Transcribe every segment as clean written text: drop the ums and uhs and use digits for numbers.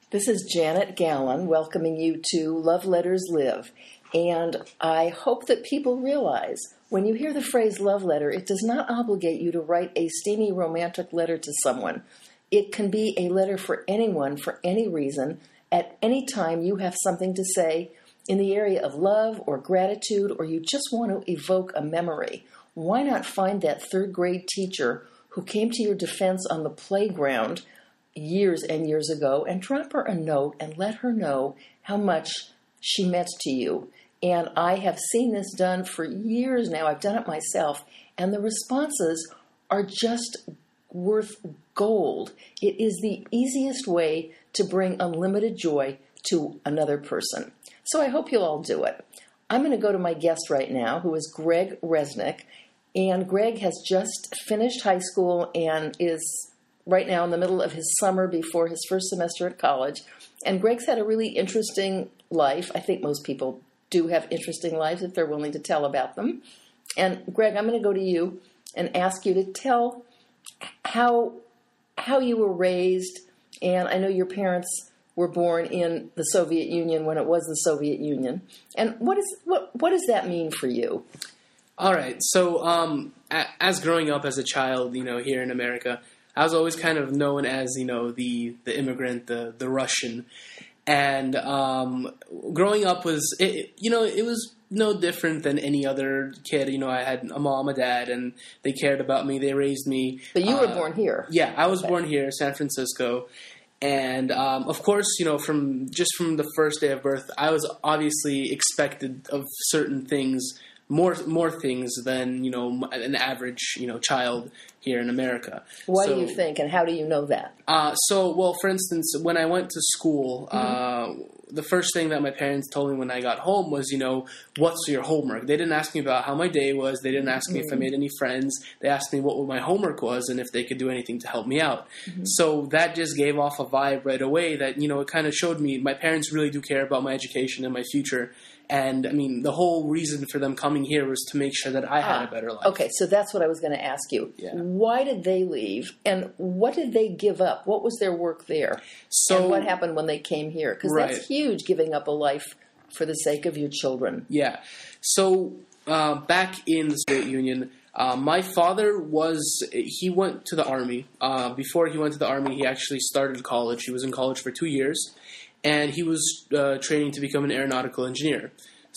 This is Janet Gallen welcoming you to Love Letters Live. And I hope that people realize when you hear the phrase love letter, it does not obligate you to write a steamy romantic letter to someone. It can be a letter for anyone, for any reason, at any time you have something to say in the area of love or gratitude, or you just want to evoke a memory. Why not find that third grade teacher who came to your defense on the playground years and years ago and drop her a note and let her know how much she meant to you. And I have seen this done for years now. I've done it myself. And the responses are just worth gold. It is the easiest way to bring unlimited joy to another person. So I hope you'll all do it. I'm going to go to my guest right now, who is Greg Resnick. And Greg has just finished high school and is right now in the middle of his summer before his first semester at college. And Greg's had a really interesting life. I think most people do have interesting lives if they're willing to tell about them. And Greg, I'm going to go to you and ask you to tell how you were raised. And I know your parents were born in the Soviet Union when it was the Soviet Union. And what does that mean for you? All right. So as growing up as a child, here in America, I was always kind of known as, the immigrant, the Russian. And growing up it was no different than any other kid. I had a mom, a dad, and they cared about me. They raised me. But you were born here. Yeah, I was born here, San Francisco. And, of course, from the first day of birth, I was obviously expected of certain things, more things than, an average, child here in America. Why do you think, and how do you know that? For instance, when I went to school, the first thing that my parents told me when I got home was, what's your homework? They didn't ask me about how my day was. They didn't ask me if I made any friends. They asked me what my homework was and if they could do anything to help me out. So that just gave off a vibe right away that, it kind of showed me my parents really do care about my education and my future. And, the whole reason for them coming here was to make sure that I had a better life. Okay, so that's what I was going to ask you. Yeah. Why did they leave, and what did they give up? What was their work there? And what happened when they came here? Because that's huge, giving up a life for the sake of your children. Yeah. So back in the Soviet Union, my father he went to the Army. Before he went to the Army, he actually started college. He was in college for 2 years. And he was training to become an aeronautical engineer.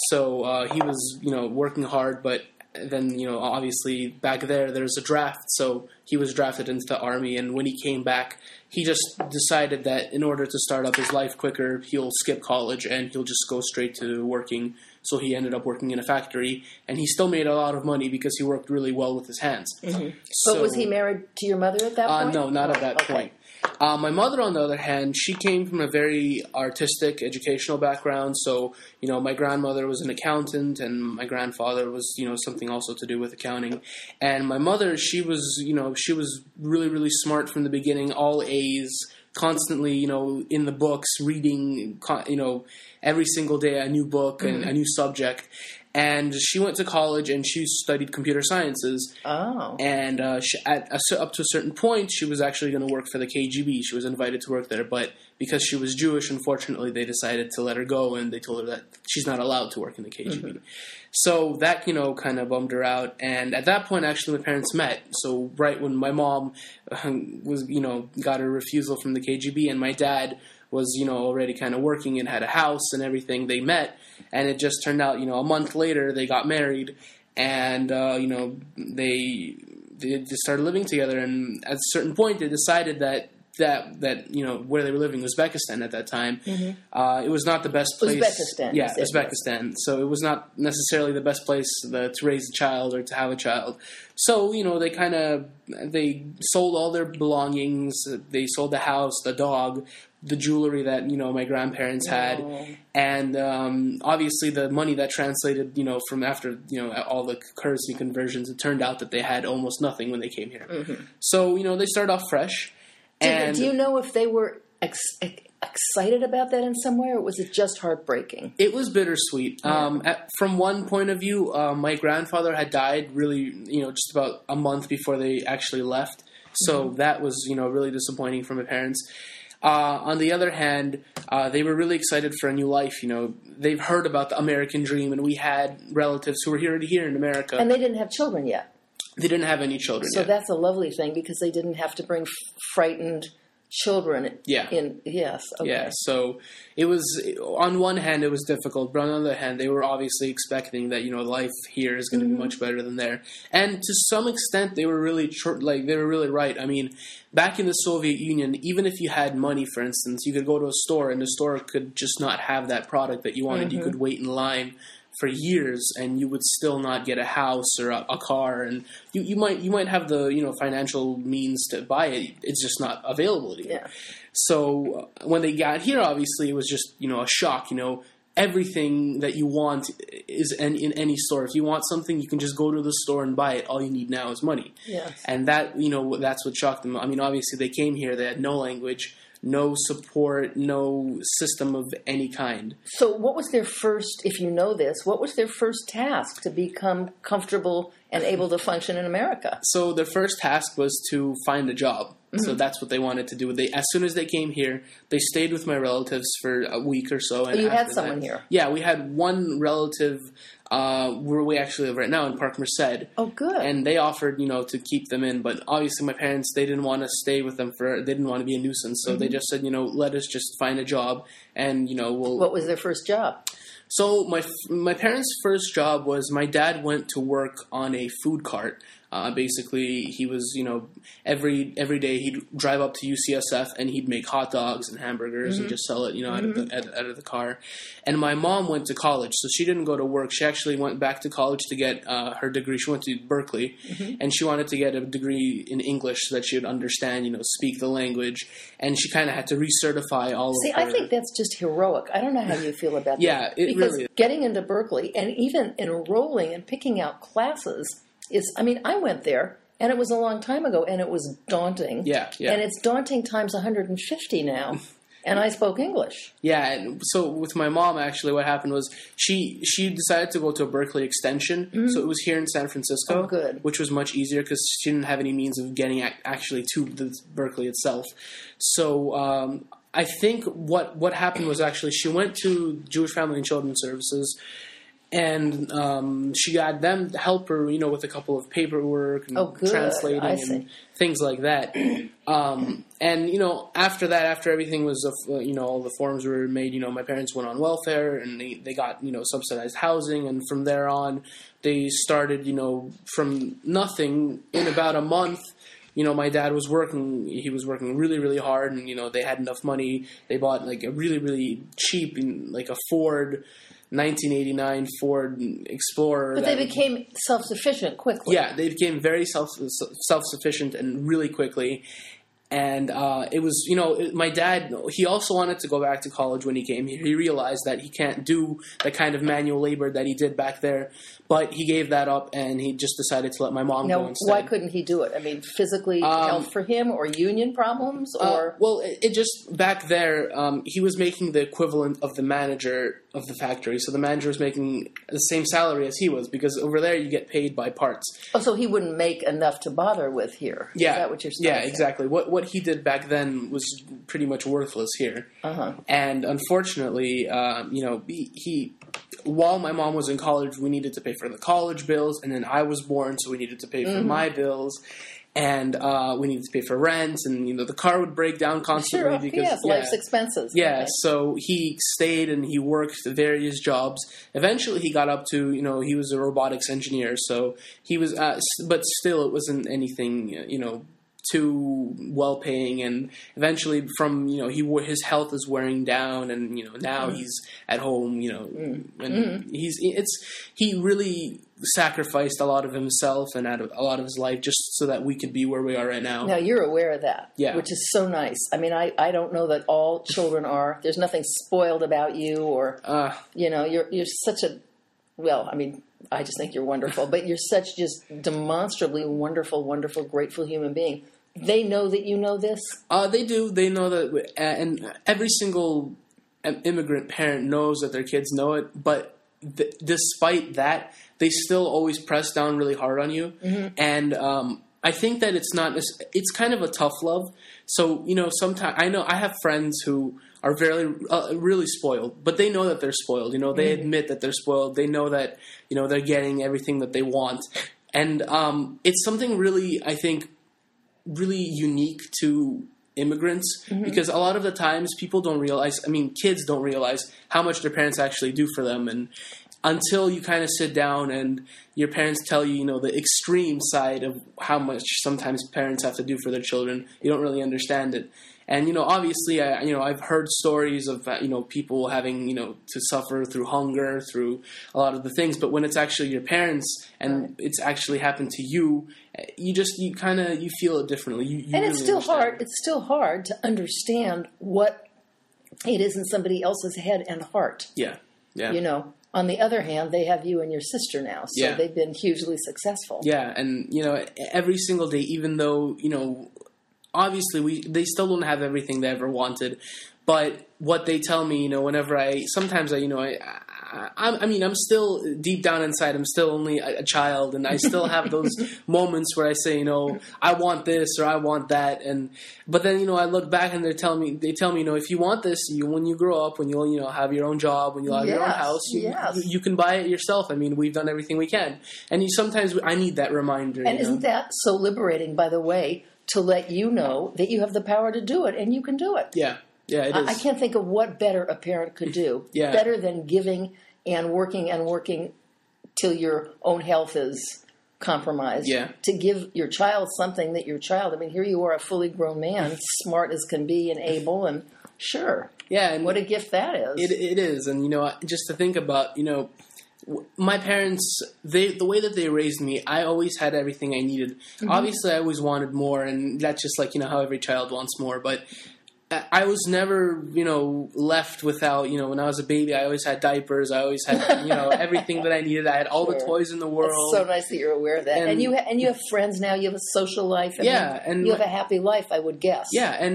So he was, working hard, but then, obviously back there's a draft. So he was drafted into the Army. And when he came back, he just decided that in order to start up his life quicker, he'll skip college and he'll just go straight to working. So he ended up working in a factory. And he still made a lot of money because he worked really well with his hands. Mm-hmm. But was he married to your mother at that point? No, not at that point. My mother, on the other hand, she came from a very artistic, educational background. So, my grandmother was an accountant, and my grandfather was, something also to do with accounting. And my mother, she was really, really smart from the beginning, all A's, constantly, in the books, reading, every single day a new book and a new subject. And she went to college and she studied computer sciences. Oh. And up to a certain point, she was actually going to work for the KGB. She was invited to work there. But because she was Jewish, unfortunately, they decided to let her go. And they told her that she's not allowed to work in the KGB. Mm-hmm. So that, kind of bummed her out. And at that point, actually, my parents met. So right when my mom was, got a refusal from the KGB and my dad was, already kind of working and had a house and everything, they met. And it just turned out, a month later, they got married. And, they just started living together. And at a certain point, they decided that where they were living, Uzbekistan at that time, it was not the best place. Uzbekistan. Yeah, Uzbekistan. So it was not necessarily the best place to raise a child or to have a child. So, they sold all their belongings. They sold the house, the dog, the jewelry that, my grandparents had. And obviously the money that translated, from after, all the currency conversions, it turned out that they had almost nothing when they came here. Mm-hmm. So, they started off fresh. Do you know if they were excited about that in some way, or was it just heartbreaking? It was bittersweet. Yeah. From one point of view, my grandfather had died really, just about a month before they actually left. So that was, really disappointing for my parents. On the other hand, they were really excited for a new life. You know, they've heard about the American dream, and we had relatives who were already here in America. And they didn't have children yet. They didn't have any children So yet. that's a lovely thing because they didn't have to bring frightened children in. Yes. Okay. Yeah, so it was, on one hand, it was difficult, but on the other hand, they were obviously expecting that, you know, life here is going to be much better than there. And to some extent, they were really, they were really right. I mean, back in the Soviet Union, even if you had money, for instance, you could go to a store, and the store could just not have that product that you wanted. You could wait in line for years, and you would still not get a house or a car, and you might have the, you know, financial means to buy it. It's just not available to you. Yeah. So when they got here, obviously it was just, you know, a shock. You know, everything that you want is in any store. If you want something, you can just go to the store and buy it. All you need now is money. Yes. And that, you know, that's what shocked them. I mean, obviously they came here, they had no language, no support, no system of any kind. So what was their first, if you know this, what was their first task to become comfortable and able to function in America? So their first task was to find a job. So that's what they wanted to do. As soon as they came here, they stayed with my relatives for a week or so. And you had someone here? Yeah, we had one relative where we actually live right now in Park Merced. Oh, good. And they offered, you know, to keep them in. But obviously my parents, they didn't want to stay with them they didn't want to be a nuisance. So they just said, you know, let us just find a job and, you know, we'll... What was their first job? So my parents' first job was my dad went to work on a food cart. Basically, he was, you know, every day he'd drive up to UCSF and he'd make hot dogs and hamburgers and just sell it, you know, out of the car. And my mom went to college, so she didn't go to work. She actually went back to college to get her degree. She went to Berkeley, and she wanted to get a degree in English so that she would understand, you know, speak the language. And she kind of had to recertify all of her... I think that's just heroic. I don't know how you feel about that. Yeah, it because really is. Getting into Berkeley and even enrolling and picking out classes is, I mean, I went there, and it was a long time ago, and it was daunting. Yeah. And it's daunting times 150 now, and I spoke English. Yeah, and so with my mom, actually, what happened was she decided to go to a Berkeley extension, so it was here in San Francisco, which was much easier because she didn't have any means of getting actually to the Berkeley itself. So I think what happened was actually she went to Jewish Family and Children's Services, and she got them to help her, you know, with a couple of paperwork and translating and things like that. And, you know, after that, after everything was, you know, all the forms were made, you know, my parents went on welfare and they got, you know, subsidized housing. And from there on, they started, you know, from nothing. In about a month, you know, my dad was working. He was working really, really hard. And, you know, they had enough money. They bought, like, a really, really cheap, like a Ford 1989 Ford Explorer. But they became self-sufficient quickly. Yeah, they became very self-sufficient and really quickly. And it was, you know, my dad, he also wanted to go back to college when he came here. He realized that he can't do the kind of manual labor that he did back there. But he gave that up, and he just decided to let my mom go instead. Why couldn't he do it? I mean, physically health for him, or union problems? Or well, it just, back there, he was making the equivalent of the manager of the factory. So the manager was making the same salary as he was, because over there you get paid by parts. Oh, so he wouldn't make enough to bother with here. Yeah. Is that what you're saying? Yeah, exactly. What he did back then was pretty much worthless here. And unfortunately, you know, he while my mom was in college, we needed to pay for the college bills, and then I was born, so we needed to pay for my bills. And we needed to pay for rent, and, you know, the car would break down constantly. Sure, because yes, life's expenses. Yeah, okay. So he stayed and he worked various jobs. Eventually he got up to, you know, he was a robotics engineer, so he was, but still it wasn't anything, you know, too well-paying, and eventually from, you know, his health is wearing down, and, you know, now he's at home, you know, and he really sacrificed a lot of himself and a lot of his life just so that we could be where we are right now. Now, you're aware of that, yeah, which is so nice. I mean, I don't know that all children are. There's nothing spoiled about you, or, you know, you're such a, well, I mean, I just think you're wonderful, but you're such just demonstrably wonderful, wonderful, grateful human being. They know that you know this? They do. They know that, and every single immigrant parent knows that their kids know it, but despite that, they still always press down really hard on you. And I think that it's kind of a tough love. So, sometimes I know I have friends who are really spoiled, but they know that they're spoiled. They admit that they're spoiled. They know that, they're getting everything that they want. And it's something really, I think, really unique to immigrants, because a lot of the times people don't realize, kids don't realize how much their parents actually do for them. And until you kind of sit down and your parents tell you, the extreme side of how much sometimes parents have to do for their children, you don't really understand it. And, obviously, I've heard stories of, people having, to suffer through hunger, through a lot of the things. But when it's actually your parents and it's actually happened to you, you feel it differently. You and really it's still understand. hard. It's still hard to understand what it is in somebody else's head and heart. Yeah. Yeah. On the other hand, they have you and your sister now, so they've been hugely successful. Yeah, and, every single day, even though, obviously they still don't have everything they ever wanted, but what they tell me, whenever I'm still deep down inside, I'm still only a child, and I still have those moments where I say, I want this or I want that, but then I look back and they tell me, if you want this, when you grow up, when you'll have your own job, when you'll have your own house, you can buy it yourself. We've done everything we can, and sometimes I need that reminder. And isn't that so liberating, by the way, to let you know that you have the power to do it and you can do it? Yeah. Yeah, it is. I can't think of what better a parent could do. Better than giving and working till your own health is compromised. Yeah. To give your child something that your child, here you are, a fully grown man, smart as can be and able, and sure. Yeah. And what a gift that is. It is. And, just to think about, my parents, the way that they raised me, I always had everything I needed. Obviously, I always wanted more, and that's just like, how every child wants more. But I was never, left without, when I was a baby, I always had diapers. I always had, everything that I needed. I had all the toys in the world. It's so nice that you're aware of that. And you have friends now. You have a social life. And you have a happy life, I would guess. Yeah, and,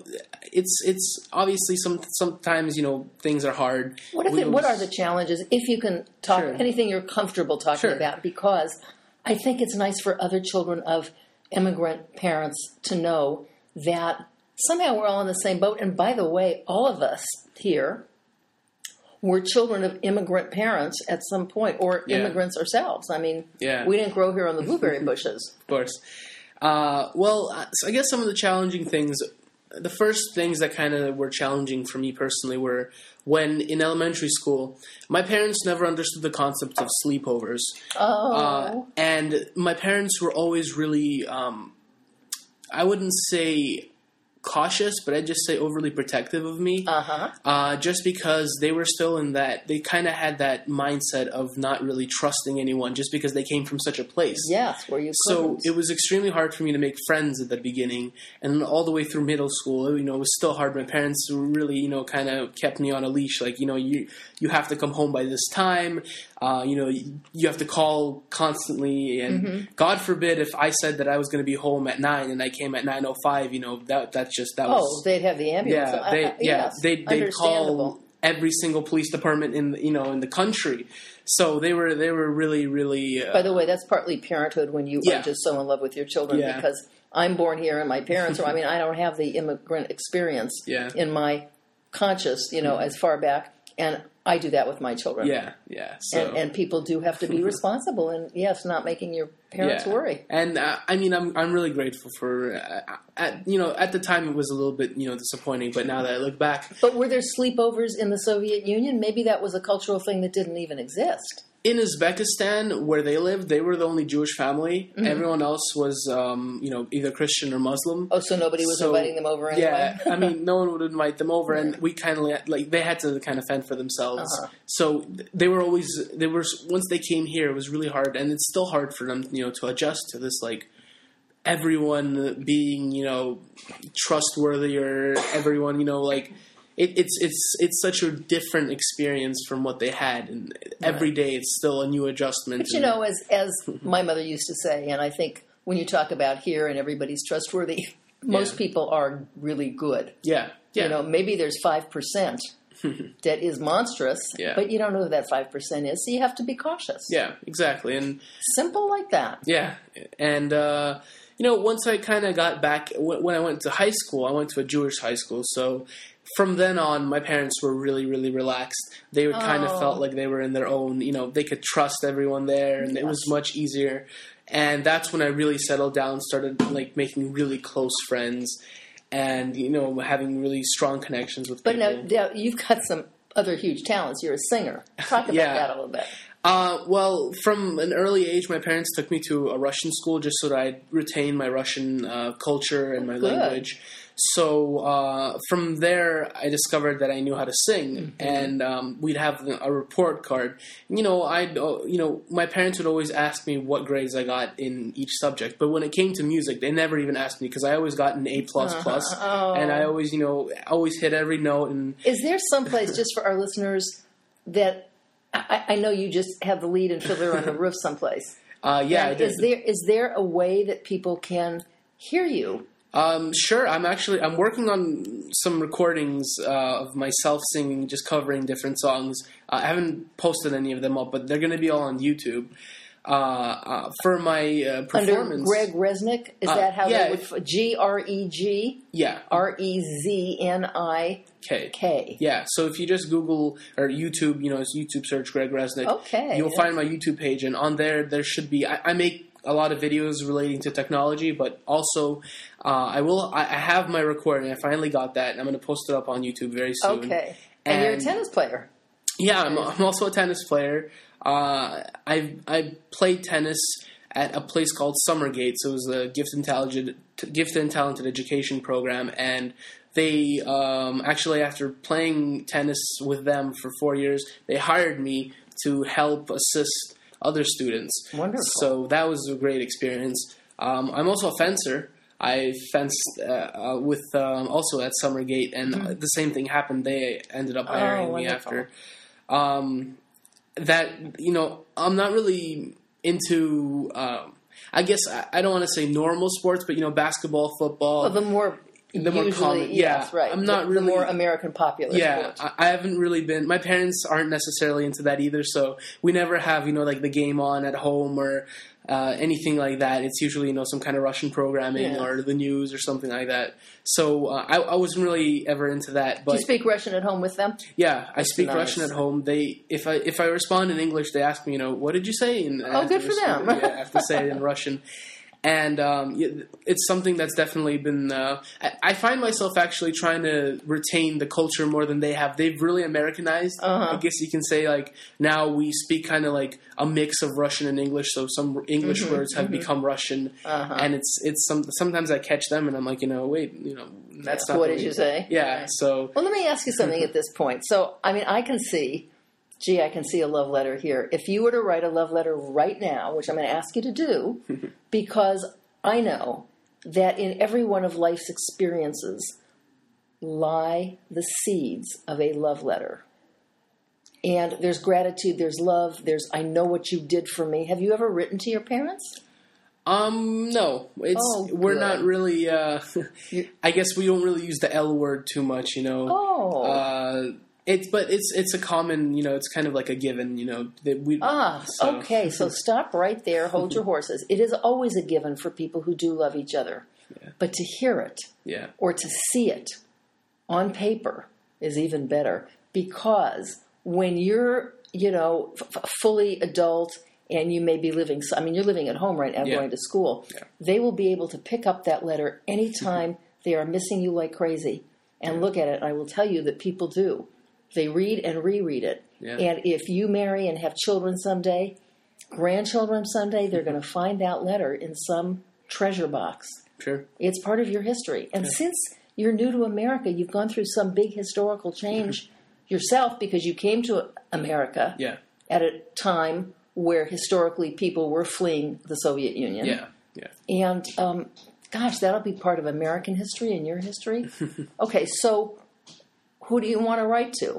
it's obviously sometimes, things are hard. What are the challenges, if you can talk anything you're comfortable talking about? Because I think it's nice for other children of immigrant parents to know that somehow we're all in the same boat. And by the way, all of us here were children of immigrant parents at some point, or immigrants ourselves. We didn't grow here on the blueberry bushes. Of course. So I guess some of the challenging things, the first things that kind of were challenging for me personally were when in elementary school, my parents never understood the concept of sleepovers. And my parents were always really, I wouldn't say cautious, but I'd just say overly protective of me. Just because they were still in that, they kind of had that mindset of not really trusting anyone just because they came from such a place. Yes, where you couldn't. So it was extremely hard for me to make friends at the beginning, and all the way through middle school, it was still hard. My parents really, kind of kept me on a leash. Like, you have to come home by this time. You have to call constantly, and God forbid if I said that I was going to be home at 9 and I came at 9:05. That was. They'd have the ambulance. They'd call every single police department in the country. So they were really, really. By the way, that's partly parenthood when you are just so in love with your children because I'm born here and my parents are. I don't have the immigrant experience in my conscious, as far back, and I do that with my children. Yeah. So. And people do have to be responsible, and yes, not making your parents worry. And I'm really grateful for. At the time it was a little bit disappointing, but now that I look back. But were there sleepovers in the Soviet Union? Maybe that was a cultural thing that didn't even exist. In Uzbekistan, where they lived, they were the only Jewish family. Everyone else was, either Christian or Muslim. Oh, so nobody was inviting them over anyway? Yeah, no one would invite them over, and we kind of, they had to kind of fend for themselves. So they were once they came here, it was really hard, and it's still hard for them, to adjust to this, everyone being, trustworthy, or everyone, It's such a different experience from what they had, and every day it's still a new adjustment. But as my mother used to say, and I think when you talk about here and everybody's trustworthy, most people are really good. Yeah. Maybe there's 5% that is monstrous, but you don't know who that 5% is, so you have to be cautious. Yeah, exactly, and simple like that. Yeah, and once I kind of got back, when I went to high school, I went to a Jewish high school, so from then on, my parents were really, really relaxed. They would kind of felt like they were in their own, they could trust everyone there, and it was much easier. And that's when I really settled down, started like making really close friends, and having really strong connections with people. But now you've got some other huge talents. You're a singer. Talk about that a little bit. Well, from an early age, my parents took me to a Russian school just so that I'd retain my Russian culture and my language. So from there, I discovered that I knew how to sing, and we'd have a report card. My parents would always ask me what grades I got in each subject, but when it came to music, they never even asked me because I always got an A++, and I always, always hit every note. And is there someplace just for our listeners that I know you just have the lead and Fiddler on the Roof someplace? Yeah, I did. Is there a way that people can hear you? Sure. I'm working on some recordings of myself singing, just covering different songs. I haven't posted any of them up, but they're going to be all on YouTube. For my performance, under Greg Resnick, is that how they would? Greg, yeah, Reznik. Yeah. So if you just Google or YouTube, it's YouTube search Greg Resnick. You'll find my YouTube page, and on there should be. I make a lot of videos relating to technology, but also I have my recording. I finally got that, and I'm going to post it up on YouTube very soon. Okay. And you're a tennis player. Yeah, I'm also a tennis player. I played tennis at a place called Summergate. So it was a gifted and talented education program, and they actually, after playing tennis with them for 4 years, they hired me to help assist other students. Wonderful. So that was a great experience. I'm also a fencer. I fenced with also at Summergate, and the same thing happened. They ended up hiring me after. That, I'm not really into, I guess I don't want to say normal sports, but, basketball, football. Well, the more common. Yes, right. I'm not really. The more American popular sport. I haven't really been. My parents aren't necessarily into that either, so we never have, like the game on at home or anything like that. It's usually, some kind of Russian programming or the news or something like that. So I wasn't really ever into that. But do you speak Russian at home with them? Yeah, I speak Russian at home. If I respond in English, they ask me, what did you say? And good for them. I have to say it in Russian. And it's something that's definitely been... I find myself actually trying to retain the culture more than they have. They've really Americanized. I guess you can say, now we speak kind of like a mix of Russian and English, so some English words have become Russian. And sometimes I catch them and I'm like, wait, that's not... What did you say? Yeah, right. So... Well, let me ask you something at this point. So, I can see... I can see a love letter here. If you were to write a love letter right now, which I'm going to ask you to do, because I know that in every one of life's experiences lie the seeds of a love letter. And there's gratitude, there's love, there's I know what you did for me. Have you ever written to your parents? No. We're not really, I guess we don't really use the L word too much, It's a common, it's kind of like a given, that we. Okay. So stop right there. Hold your horses. It is always a given for people who do love each other, but to hear it, or to see it on paper is even better, because when you're, fully adult and you may be living. You're living at home right now, going to school. Yeah. They will be able to pick up that letter anytime they are missing you like crazy and look at it. I will tell you that people do. They read and reread it. Yeah. And if you marry and have children someday, grandchildren someday, they're going to find that letter in some treasure box. Sure. It's part of your history. And since you're new to America, you've gone through some big historical change yourself, because you came to America at a time where historically people were fleeing the Soviet Union. Yeah. And, that'll be part of American history and your history. Okay, so... who do you want to write to?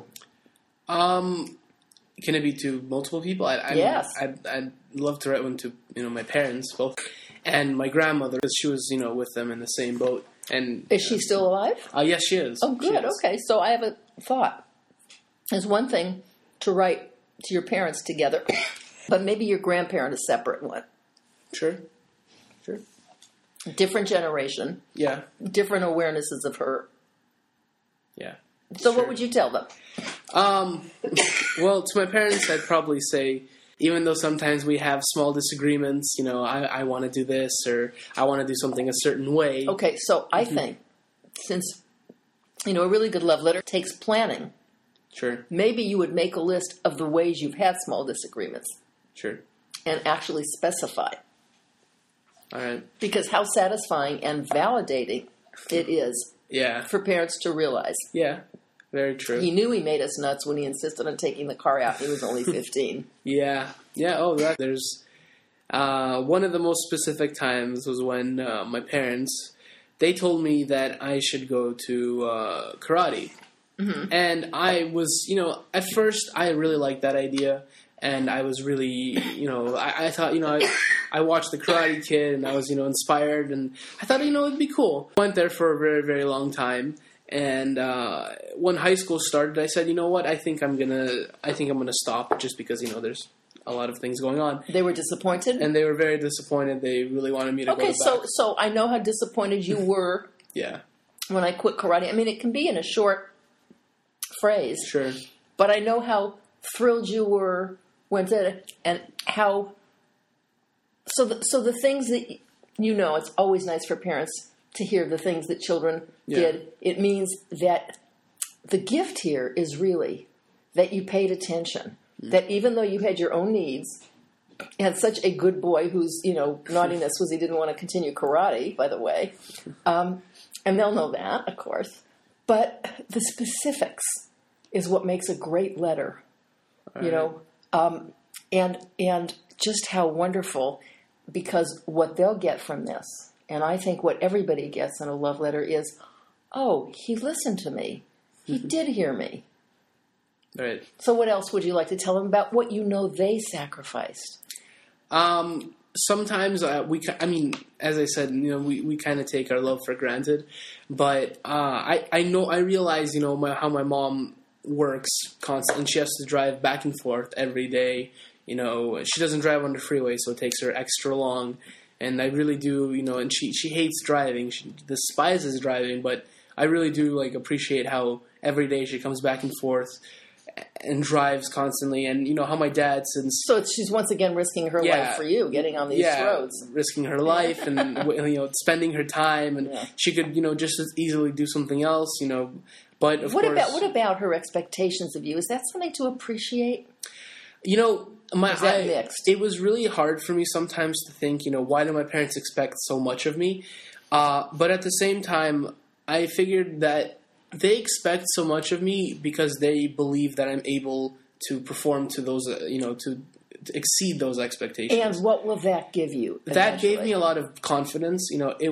Can it be to multiple people? Yes. I'd love to write one to my parents both, and my grandmother, because she was with them in the same boat. And is she still alive? Yes, she is. Oh, good. Okay, so I have a thought. There's one thing to write to your parents together, but maybe your grandparent a separate one. Sure. Different generation. Yeah. Different awarenesses of her. Yeah. So what would you tell them? Well, to my parents, I'd probably say, even though sometimes we have small disagreements, you know, I want to do this or I want to do something a certain way. Okay, so I think since, you know, a really good love letter takes planning, Sure. maybe you would make a list of the ways you've had small disagreements Sure. and actually specify. All right. Because how satisfying and validating it is Yeah. for parents to realize. Yeah. Very true. He knew he made us nuts when he insisted on taking the car out. He was only 15. Yeah. Yeah. Oh, there's one of the most specific times was when my parents, they told me that I should go to karate. Mm-hmm. And I was, you know, at first I really liked that idea. And I was really, you know, I thought, you know, I watched The Karate Kid and I was, you know, inspired. And I thought, you know, it'd be cool. Went there for a very, very long time. And when high school started, I said, you know what, I think I'm gonna stop just because, you know, there's a lot of things going on. They were disappointed? And they were very disappointed. They really wanted me to go back. Okay, so I know how disappointed you were Yeah. when I quit karate. I mean, it can be in a short phrase. Sure. But I know how thrilled you were when and how... So the things that, you know, it's always nice for parents to hear the things that children did. It means that the gift here is really that you paid attention. That even though you had your own needs, and such a good boy whose, you know, naughtiness was he didn't want to continue karate, by the way. And they'll know that, of course. But the specifics is what makes a great letter, you know. And just how wonderful, because what they'll get from this, and I think what everybody gets in a love letter is, oh, he listened to me. He did hear me. Right. So what else would you like to tell them about what you know they sacrificed? Sometimes I mean, as I said, you know, we kind of take our love for granted, but I realize, you know, how my mom works constantly, and she has to drive back and forth every day. You know, she doesn't drive on the freeway, so it takes her extra long. And I really do, you know, and she hates driving. She despises driving, but I really do, like, appreciate how every day she comes back and forth and drives constantly. And, you know, how my dad, since... So she's once again risking her life for you, getting on these roads. Risking her life and, you know, spending her time. And she could, you know, just as easily do something else, you know. But, of course... What about her expectations of you? Is that something to appreciate? You know... Mixed? It was really hard for me sometimes to think, you know, why do my parents expect so much of me? But at the same time, I figured that they expect so much of me because they believe that I'm able to perform to those, you know, to exceed those expectations. And what will that give you? That gave me a lot of confidence. You know,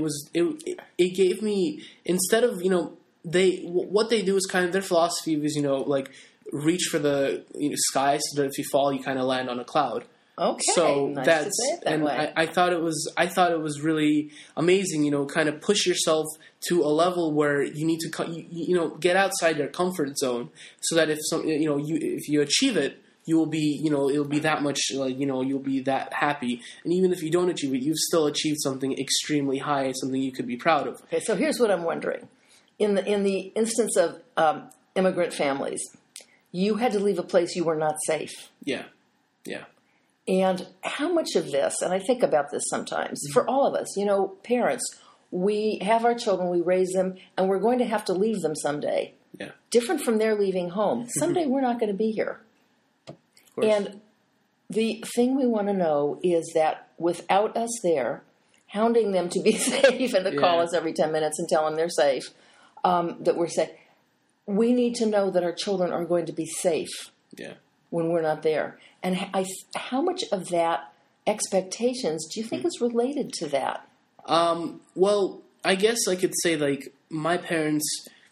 it gave me, instead of, you know, what they do is kind of, their philosophy is, you know, like, reach for the sky so that if you fall, you kind of land on a cloud. Okay, so nice that's to say it that and way. I thought it was really amazing. You know, kind of push yourself to a level where you need to you know, get outside your comfort zone so that if you achieve it, you will be, you know, it'll be that much, like, you know, you'll be that happy. And even if you don't achieve it, you've still achieved something extremely high, something you could be proud of. Okay, so here's what I'm wondering: in the instance of immigrant families, you had to leave a place you were not safe. Yeah, yeah. And how much of this, and I think about this sometimes, for all of us, you know, parents, we have our children, we raise them, and we're going to have to leave them someday. Yeah. Different from their leaving home. Someday we're not going to be here. Of course. And the thing we want to know is that without us there, hounding them to be safe and to call us every 10 minutes and tell them they're safe, that we're safe, we need to know that our children are going to be safe when we're not there. And how much of that expectations do you think is related to that? Well, I guess I could say, like, my parents,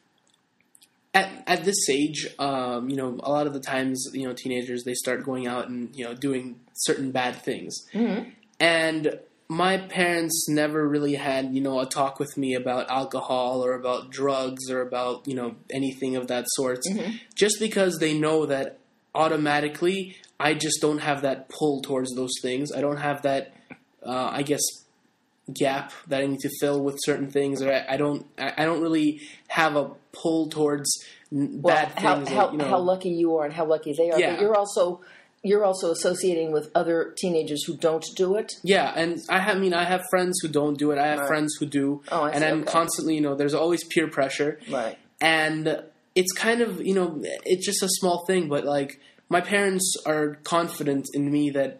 at this age, you know, a lot of the times, you know, teenagers, they start going out and, you know, doing certain bad things. Mm-hmm. And my parents never really had, you know, a talk with me about alcohol or about drugs or about, you know, anything of that sort. Mm-hmm. Just because they know that automatically I just don't have that pull towards those things. I don't have that, I guess, gap that I need to fill with certain things, or I don't really have a pull towards bad things. How lucky you are and how lucky they are. Yeah. But you're also associating with other teenagers who don't do it. Yeah, and I have friends who don't do it. I have friends who do, and I'm constantly, there's always peer pressure, right? And it's kind of, it's just a small thing, but like my parents are confident in me that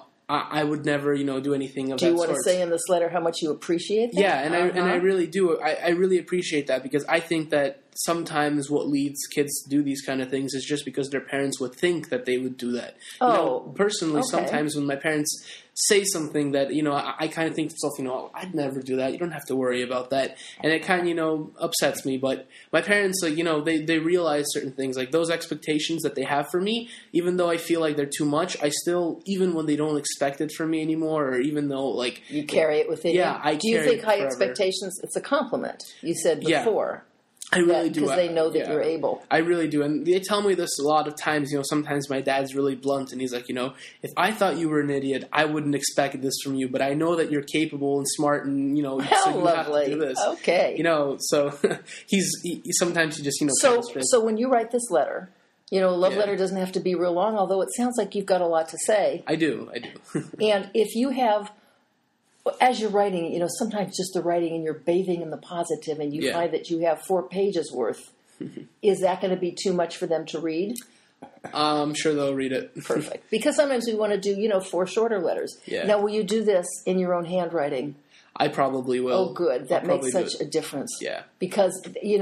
I would never, do anything of that sort. Do you want to say in this letter how much you appreciate that? Yeah, and I really do. I really appreciate that, because I think that sometimes what leads kids to do these kind of things is just because their parents would think that they would do that. Personally, sometimes when my parents say something that, I kind of think to myself, I'd never do that. You don't have to worry about that. And it kind of, upsets me. But my parents, like, they realize certain things. Like those expectations that they have for me, even though I feel like they're too much, I still, even when they don't expect it from me anymore, or even though, like... You carry it within you? Yeah, I do you think high expectations, it's a compliment, you said before. Yeah. I really do. Because they know that you're able. I really do. And they tell me this a lot of times. Sometimes my dad's really blunt, and he's like, if I thought you were an idiot, I wouldn't expect this from you. But I know that you're capable and smart, and, so you have to do this. Okay. So sometimes he just, So when you write this letter, a love letter doesn't have to be real long, although it sounds like you've got a lot to say. I do. And if you have... As you're writing, sometimes just the writing and you're bathing in the positive and you find that you have 4 pages worth. Is that going to be too much for them to read? I'm sure they'll read it. Perfect. Because sometimes we want to do, 4 shorter letters. Yeah. Now, will you do this in your own handwriting? I probably will. Oh, good. That makes such a difference. Yeah. Because,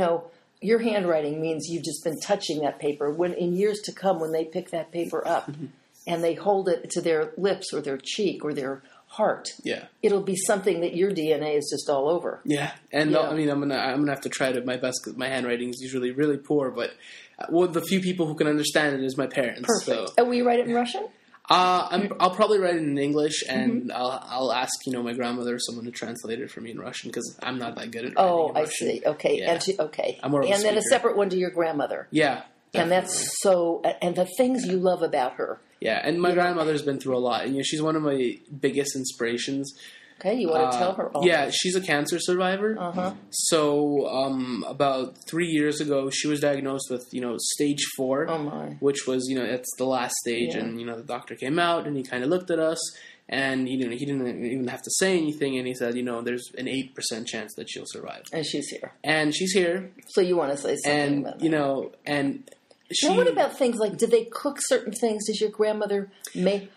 your handwriting means you've just been touching that paper. When in years to come, when they pick that paper up and they hold it to their lips or their cheek or their heart. Yeah, it'll be something that your DNA is just all over. Yeah, and I'm gonna have to try to my best, because my handwriting is usually really poor. But the few people who can understand it is my parents. Perfect. So. Will you write it in Russian? I'll probably write it in English, and I'll ask my grandmother or someone to translate it for me in Russian, because I'm not that good at writing in Russian. I see. Okay, yeah. I'm more of a speaker. Then a separate one to your grandmother. Yeah. Definitely. And that's so. And the things you love about her. Yeah, and my grandmother's been through a lot, and she's one of my biggest inspirations. Okay, you want to tell her all? Yeah, she's a cancer survivor. So about 3 years ago, she was diagnosed with stage 4, which was it's the last stage, and the doctor came out and he kind of looked at us, and he didn't even have to say anything, and he said there's an 8% chance that she'll survive, and she's here. So you want to say something about that? and. Now, what about things like, did they cook certain things? Does your grandmother make?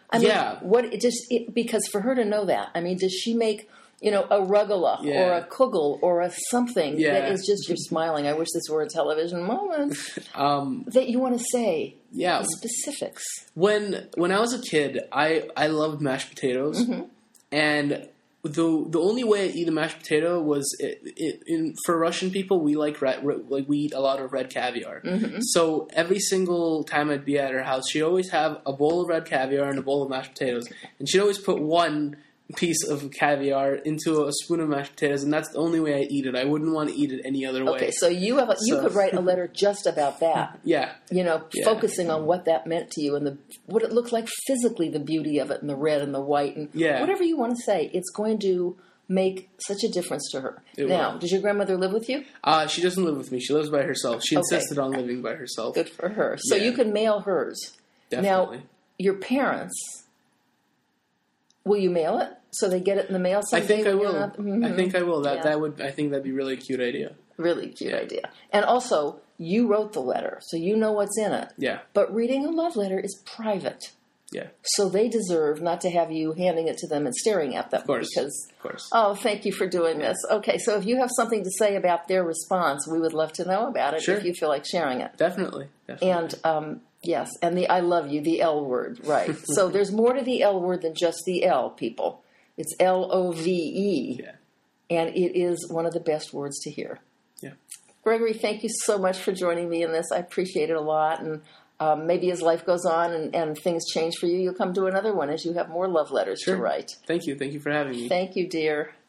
Because for her to know that, does she make, a rugula or a kugel or a something that is just, you're smiling. I wish this were a television moment. That you want to say. Yeah. The specifics. When I was a kid, I loved mashed potatoes, and the only way I eat a mashed potato was for Russian people, we we eat a lot of red caviar. So every single time I'd be at her house, she'd always have a bowl of red caviar and a bowl of mashed potatoes, and she'd always put one piece of caviar into a spoon of mashed potatoes, and that's the only way I eat it. I wouldn't want to eat it any other way. Okay, so you could write a letter just about that. Yeah. Focusing on what that meant to you and what it looked like physically, the beauty of it, and the red and the white, and whatever you want to say. It's going to make such a difference to her. Now, does your grandmother live with you? She doesn't live with me. She lives by herself. She insisted on living by herself. Good for her. So you can mail hers. Definitely. Now, your parents, will you mail it? So they get it in the mail someday? I think I will. I think I will. I think that'd be really a cute idea. Really cute idea. And also, you wrote the letter, so you know what's in it. Yeah. But reading a love letter is private. Yeah. So they deserve not to have you handing it to them and staring at them. Of course. Because, of course. Oh, thank you for doing this. Okay, so if you have something to say about their response, we would love to know about it if you feel like sharing it. Definitely. And, yes, and the I love you, the L word, right. So there's more to the L word than just the L, people. It's LOVE. Yeah. And it is one of the best words to hear. Yeah. Gregory, thank you so much for joining me in this. I appreciate it a lot. And maybe as life goes on and things change for you, you'll come to another one as you have more love letters to write. Thank you. Thank you for having me. Thank you, dear.